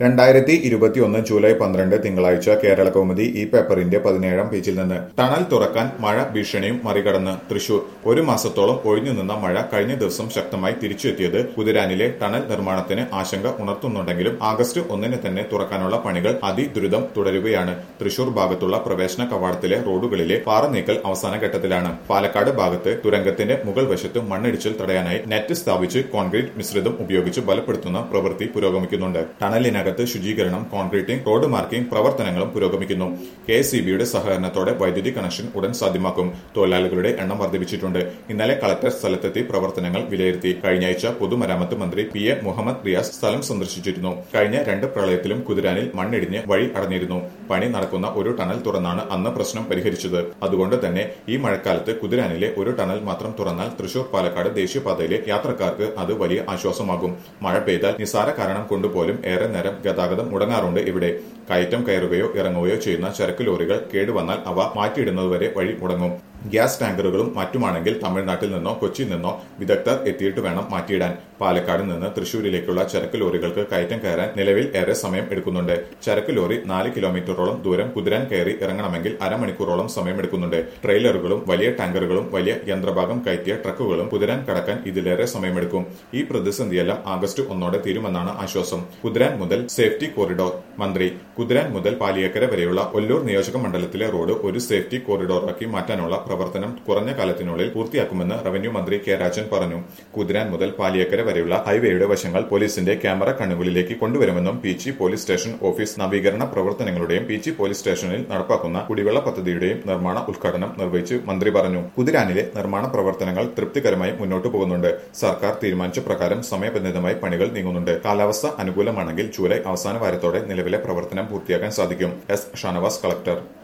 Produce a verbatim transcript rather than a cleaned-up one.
രണ്ടായിരത്തി ഇരുപത്തിയൊന്ന് ജൂലൈ പന്ത്രണ്ട് തിങ്കളാഴ്ച കേരള കൗമുദി ഈ പേപ്പറിന്റെ പതിനേഴാം പേജിൽ നിന്ന് ടണൽ തുറക്കാൻ മഴ ഭീഷണിയും മറികടന്ന് തൃശൂർ. ഒരു മാസത്തോളം ഒഴിഞ്ഞുനിന്ന മഴ കഴിഞ്ഞ ദിവസം ശക്തമായി തിരിച്ചെത്തിയത് കുതിരാനിലെ ടണൽ നിർമ്മാണത്തിന് ആശങ്ക ഉണർത്തുന്നുണ്ടെങ്കിലും ആഗസ്റ്റ് ഒന്നിന് തന്നെ തുറക്കാനുള്ള പണികൾ അതിദ്രുതം തുടരുകയാണ്. തൃശൂർ ഭാഗത്തുള്ള പ്രവേശന കവാടത്തിലെ റോഡുകളിലെ പാറ നീക്കൽ അവസാന ഘട്ടത്തിലാണ്. പാലക്കാട് ഭാഗത്ത് തുരങ്കത്തിന്റെ മുകൾ വശത്ത് മണ്ണിടിച്ചിൽ തടയാനായി നെറ്റ് സ്ഥാപിച്ച് കോൺക്രീറ്റ് മിശ്രിതം ഉപയോഗിച്ച് ബലപ്പെടുത്തുന്ന പ്രവൃത്തി പുരോഗമിക്കുന്നുണ്ട്. ടണലിനകത്ത് ശുചീകരണം, കോൺക്രീറ്റിംഗ്, റോഡ് മാർക്കിംഗ് പ്രവർത്തനങ്ങളും പുരോഗമിക്കുന്നു. കെ എസ് ഇ ബിയുടെ സഹകരണത്തോടെ വൈദ്യുതി കണക്ഷൻ ഉടൻ സാധ്യമാക്കും. തൊഴിലാളികളുടെ എണ്ണം വർദ്ധിപ്പിച്ചിട്ടുണ്ട്. ഇന്നലെ കളക്ടർ സ്ഥലത്തെത്തി പ്രവർത്തനങ്ങൾ വിലയിരുത്തി. കഴിഞ്ഞയാഴ്ച പൊതുമരാമത്ത് മന്ത്രി പി എ മുഹമ്മദ് റിയാസ് സ്ഥലം സന്ദർശിച്ചിരുന്നു. കഴിഞ്ഞ രണ്ട് പ്രളയത്തിലും കുതിരാനിൽ മണ്ണിടിഞ്ഞ് വഴി അടഞ്ഞിരുന്നു. പണി നടക്കുന്ന ഒരു ടണൽ തുറന്നാണ് അന്ന് പ്രശ്നം പരിഹരിച്ചത്. അതുകൊണ്ട് തന്നെ ഈ മഴക്കാലത്ത് കുതിരാനിലെ ഒരു ടണൽ മാത്രം തുറന്നാൽ തൃശൂർ പാലക്കാട് ദേശീയപാതയിലെ യാത്രക്കാർക്ക് അത് വലിയ ആശ്വാസമാകും. മഴ പെയ്താൽ നിസാര കാരണം കൊണ്ടുപോലും ഏറെ നേരം ഗതാഗതം മുടങ്ങാറുണ്ട് ഇവിടെ. കയറ്റം കയറുകയോ ഇറങ്ങുകയോ ചെയ്യുന്ന ചരക്ക് ലോറികൾ കേടുവന്നാൽ അവ മാറ്റിയിടുന്നതുവരെ വഴി മുടങ്ങും. ഗ്യാസ് ടാങ്കറുകളും മറ്റുമാണെങ്കിൽ തമിഴ്നാട്ടിൽ നിന്നോ കൊച്ചിയിൽ നിന്നോ വിദഗ്ധർ എത്തിയിട്ട് വേണം മാറ്റിയിടാൻ. പാലക്കാട് നിന്ന് തൃശൂരിലേക്കുള്ള ചരക്ക് ലോറികൾക്ക് കയറ്റം കയറാൻ നിലവിൽ ഏറെ സമയം എടുക്കുന്നുണ്ട്. ചരക്ക് ലോറി നാല് കിലോമീറ്ററോളം ദൂരം കുതിരാൻ കയറി ഇറങ്ങണമെങ്കിൽ അരമണിക്കൂറോളം സമയം എടുക്കുന്നുണ്ട്. ട്രെയിലറുകളും വലിയ ടാങ്കറുകളും വലിയ യന്ത്രഭാഗം കയറ്റിയ ട്രക്കുകളും കുതിരാൻ കടക്കാൻ ഇതിലേറെ സമയമെടുക്കും. ഈ പ്രതിസന്ധിയെല്ലാം ആഗസ്റ്റ് ഒന്നോടെ തീരുമെന്നാണ് ആശ്വാസം. കുതിരാൻ മുതൽ സേഫ്റ്റി കോറിഡോർ മന്ത്രി കുതിരാൻ മുതൽ പാലിയേക്കര വരെയുള്ള ഒല്ലൂർ നിയോജക മണ്ഡലത്തിലെ റോഡ് ഒരു സേഫ്റ്റി കോറിഡോറാക്കി മാറ്റാനുള്ള പ്രവർത്തനം കുറഞ്ഞ കാലത്തിനുള്ളിൽ പൂർത്തിയാക്കുമെന്ന് റവന്യൂ മന്ത്രി കെ രാജൻ പറഞ്ഞു. കുതിരാൻ മുതൽ പാലിയേക്കര വരെയുള്ള ഹൈവേയുടെ വശങ്ങൾ പോലീസിന്റെ ക്യാമറ കണ്ണുകളിലേക്ക് കൊണ്ടുവരുമെന്നും പീച്ചി പോലീസ് സ്റ്റേഷൻ ഓഫീസ് നവീകരണ പ്രവർത്തനങ്ങളുടെയും പീച്ചി പോലീസ് സ്റ്റേഷനിൽ നടപ്പാക്കുന്ന കുടിവെള്ള പദ്ധതിയുടെയും നിർമ്മാണ ഉദ്ഘാടനം നിർവഹിച്ച് മന്ത്രി പറഞ്ഞു. കുതിരാനിലെ നിർമ്മാണ പ്രവർത്തനങ്ങൾ തൃപ്തികരമായി മുന്നോട്ടു പോകുന്നുണ്ട്. സർക്കാർ തീരുമാനിച്ച പ്രകാരം സമയബന്ധിതമായി പണികൾ നീങ്ങുന്നുണ്ട്. കാലാവസ്ഥ അനുകൂലമാണെങ്കിൽ ജൂലൈ അവസാന വാരത്തോടെ നിലവിലെ പ്രവർത്തനം പൂർത്തിയാക്കാൻ സാധിക്കും. S Shanavas, collector.